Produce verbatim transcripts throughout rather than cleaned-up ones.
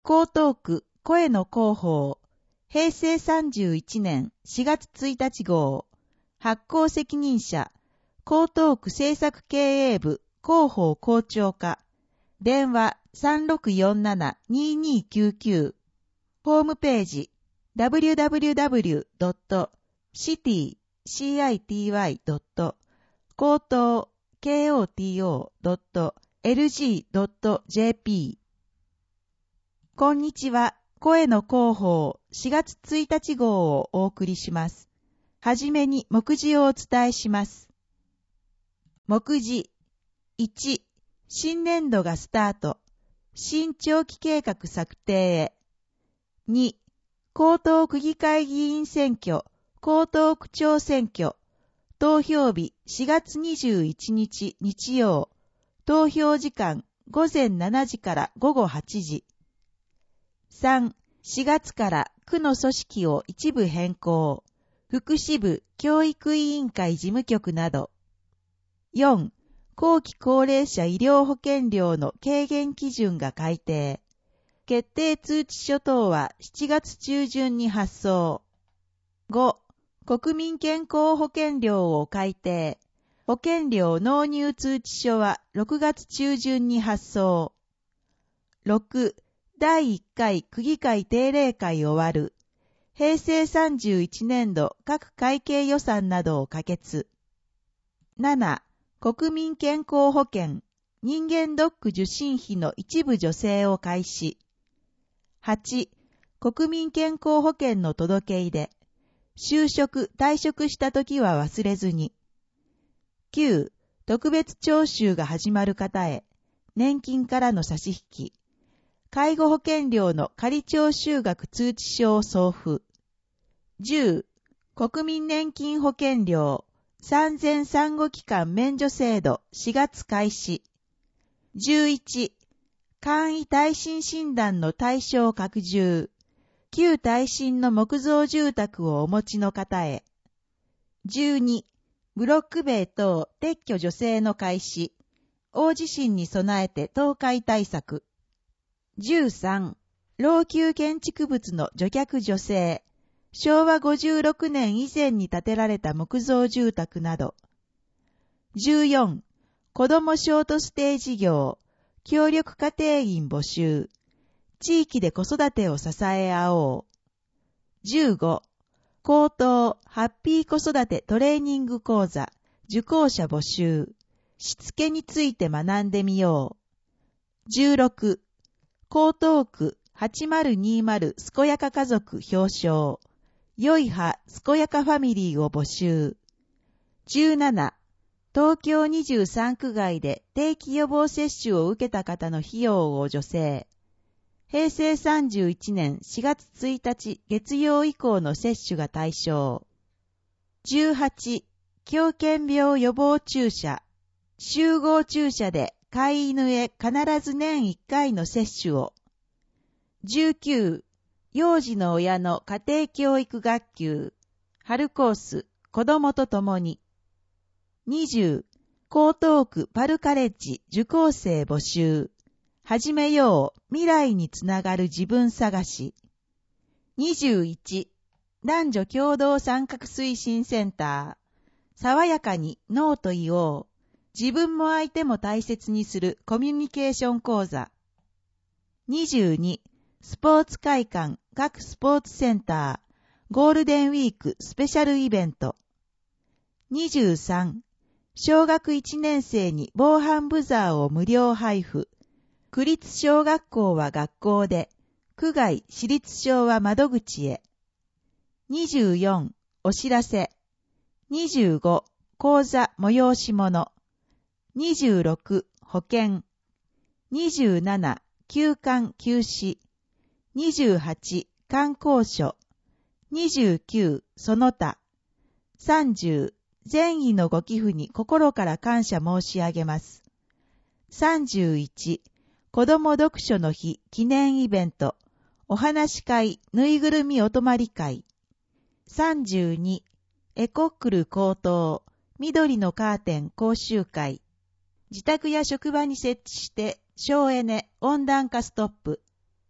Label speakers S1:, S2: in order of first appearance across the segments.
S1: 江東区声の広報、平成さんじゅういちねんしがつついたち号、発行責任者、江東区政策経営部広報校長課、電話 さんろくよんなな にーにーきゅうきゅう、ホームページ ダブリューダブリューダブリュードットシティドット高等 ケーオーティーオードットエルジードットジェーピー。 こんにちは。声の広報しがつついたち号をお送りします。はじめに目次をお伝えします。目次いち、新年度がスタート。新長期計画策定へ。に、江東区議会議員選挙、江東区長選挙。投票日しがつにじゅういちにち日曜。投票時間ごぜんしちじからごごはちじ。さん、しがつから区の組織を一部変更。福祉部、教育委員会事務局など。よん、後期高齢者医療保険料の軽減基準が改定。決定通知書等はしちがつちゅうじゅんに発送。ご、国民健康保険料を改定。保険料納入通知書はろくがつちゅうじゅんに発送。ろく、だいいっかい区議会定例会終わる。平成さんじゅういちねんど各会計予算などを可決。なな、国民健康保険、人間ドック受診費の一部助成を開始。はち、国民健康保険の届け出で、就職、退職したときは忘れずに。きゅう、特別徴収が始まる方へ、年金からの差し引き。介護保険料の仮徴収額通知書を送付。じゅう、国民年金保険料、産前産後期間免除制度しがつ開始。じゅういち、簡易耐震診断の対象拡充。旧耐震の木造住宅をお持ちの方へ。じゅうに、ブロック塀等撤去助成の開始。大地震に備えて倒壊対策。じゅうさん、老朽建築物の除却助成。しょうわごじゅうろくねん以前に建てられた木造住宅など。じゅうよん、子どもショートステイ事業、協力家庭員募集。地域で子育てを支え合おう。じゅうご、高等ハッピー子育てトレーニング講座、受講者募集。しつけについて学んでみよう。じゅうろく、江東区はちまるにまるすこやか家族表彰。良い派すこやかファミリーを募集。じゅうなな、東京にじゅうさんく外で定期予防接種を受けた方の費用を助成。平成さんじゅういちねんしがつついたち月曜以降の接種が対象。じゅうはち、狂犬病予防注射。集合注射で飼い犬へ必ず年いっかいの接種を。じゅうきゅう、幼児の親の家庭教育学級。春コース、子供と共に。にじゅう、江東区パルカレッジ受講生募集。始めよう、未来につながる自分探し。にじゅういち、男女共同参画推進センター。爽やかにノーと言おう。自分も相手も大切にするコミュニケーション講座。にじゅうに、スポーツ会館各スポーツセンター。ゴールデンウィークスペシャルイベント。にじゅうさん、小学いちねん生に防犯ブザーを無料配布。区立小学校は学校で、区外私立小は窓口へ。にじゅうよん、お知らせ。にじゅうご、講座催し物。にじゅうろく、保険。にじゅうなな、休館休止。にじゅうはち、観光所。にじゅうきゅう、その他。さんじゅう、善意のご寄付に心から感謝申し上げます。さんじゅういち、子ども読書の日記念イベント、お話し会、ぬいぐるみお泊まり会。さんじゅうに、エコックル高等、緑のカーテン講習会。自宅や職場に設置して省エネ、温暖化ストップ。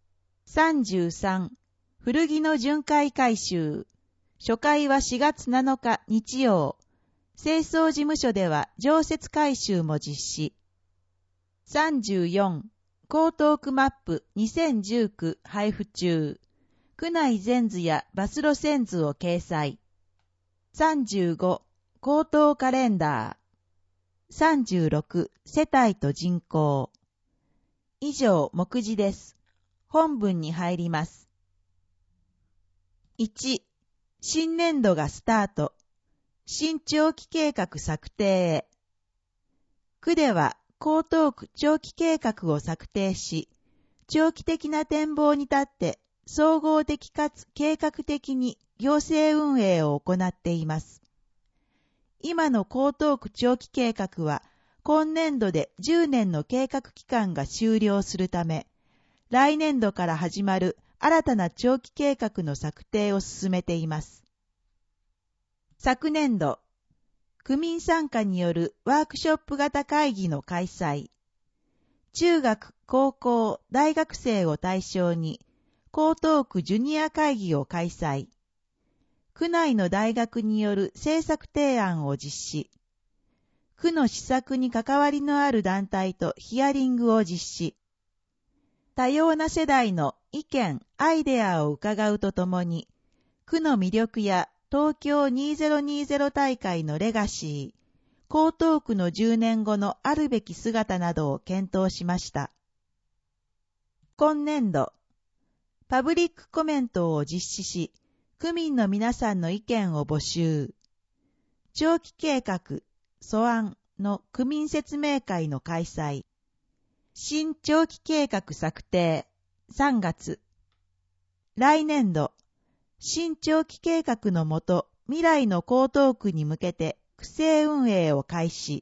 S1: さんじゅうさん、古着の巡回回収。初回はしがつなのか日曜。清掃事務所では常設回収も実施。さんじゅうよん、江東区マップにせんじゅうきゅう配布中。区内全図やバス路線図を掲載。さんじゅうご、江東カレンダー。さんじゅうろく、世帯と人口。以上、目次です。本文に入ります。いち、新年度がスタート。新長期計画策定へ。区では江東区長期計画を策定し、長期的な展望に立って総合的かつ計画的に行政運営を行っています。今の江東区長期計画は今年度でじゅうねんの計画期間が終了するため、来年度から始まる新たな長期計画の策定を進めています。昨年度、区民参加によるワークショップ型会議の開催。中学、高校、大学生を対象に、江東区ジュニア会議を開催。区内の大学による政策提案を実施。区の施策に関わりのある団体とヒアリングを実施。多様な世代の意見、アイデアを伺うとともに、区の魅力や東京にせんにじゅう大会のレガシー、江東区のじゅうねんごのあるべき姿などを検討しました。今年度、パブリックコメントを実施し、区民の皆さんの意見を募集。長期計画、素案の区民説明会の開催。新長期計画策定、さんがつ。来年度、新長期計画のもと、未来の江東区に向けて区政運営を開始。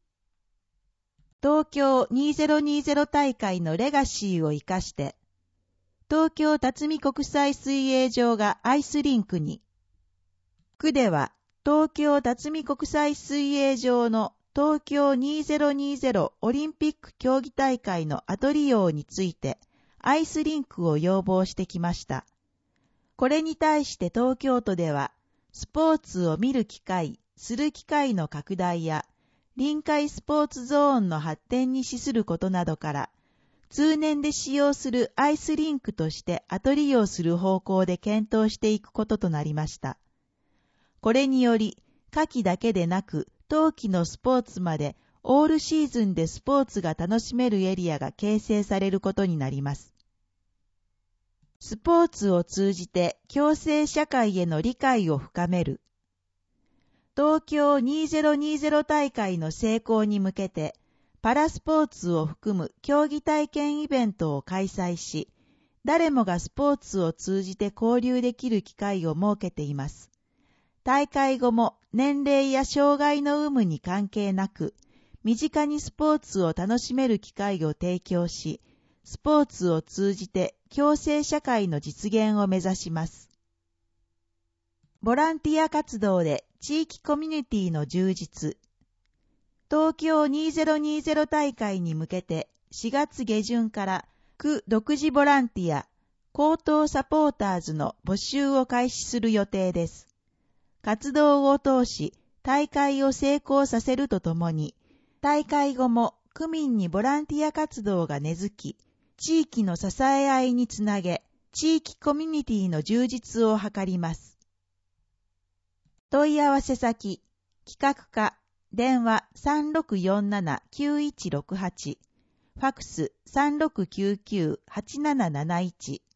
S1: 東京にせんにじゅう大会のレガシーを生かして、東京辰巳国際水泳場がアイスリンクに。区では、東京辰巳国際水泳場の東京にせんにじゅうオリンピック競技大会の後利用について、アイスリンクを要望してきました。これに対して東京都では、スポーツを見る機会、する機会の拡大や、臨海スポーツゾーンの発展に資することなどから、通年で使用するアイスリンクとして後利用する方向で検討していくこととなりました。これにより、夏季だけでなく、冬季のスポーツまでオールシーズンでスポーツが楽しめるエリアが形成されることになります。スポーツを通じて共生社会への理解を深める。東京にせんにじゅう大会の成功に向けて、パラスポーツを含む競技体験イベントを開催し、誰もがスポーツを通じて交流できる機会を設けています。大会後も年齢や障害の有無に関係なく、身近にスポーツを楽しめる機会を提供し、スポーツを通じて共生社会の実現を目指します。ボランティア活動で地域コミュニティの充実。東京にせんにじゅう大会に向けてしがつ下旬から区独自ボランティア、江東サポーターズの募集を開始する予定です。活動を通し大会を成功させるとともに、大会後も区民にボランティア活動が根付き、地域の支え合いにつなげ、地域コミュニティの充実を図ります。問い合わせ先、企画課、電話 さんろくよんななきゅういちろくはち、ファクス さんろくきゅうきゅうはちなななないち。